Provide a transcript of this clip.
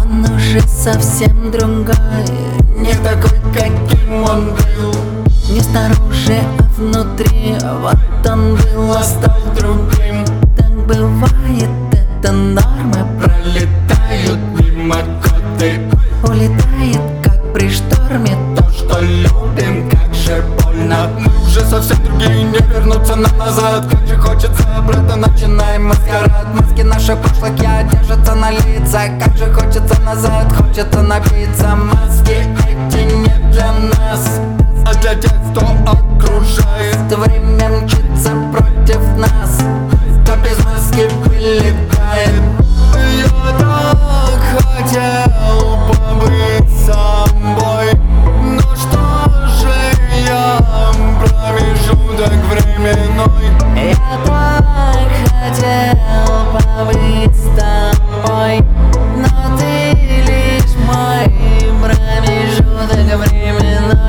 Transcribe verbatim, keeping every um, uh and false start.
Он уже совсем другой, не такой, каким он был. не снаружи, а внутри. Вот он был, А стал другим. так бывает, это норма. Пролетают мимо годы, Улетает, как при шторме. то, что любим, как же больно. Мы уже совсем другие, не вернуться нам назад. Как же хочется обратно, начинаем маскарад. Маски наших прошлых я держатся на лицах. Как же хочется назад, хочется напиться. Маски эти не для нас, а для тех, кто окружает. Время мчится против нас, Кто без маски вылетает. Я так хотел побыть собой, но что же я, промежуток временной. я так хотел побыть с тобой, но ты лишь мой промежуток временной.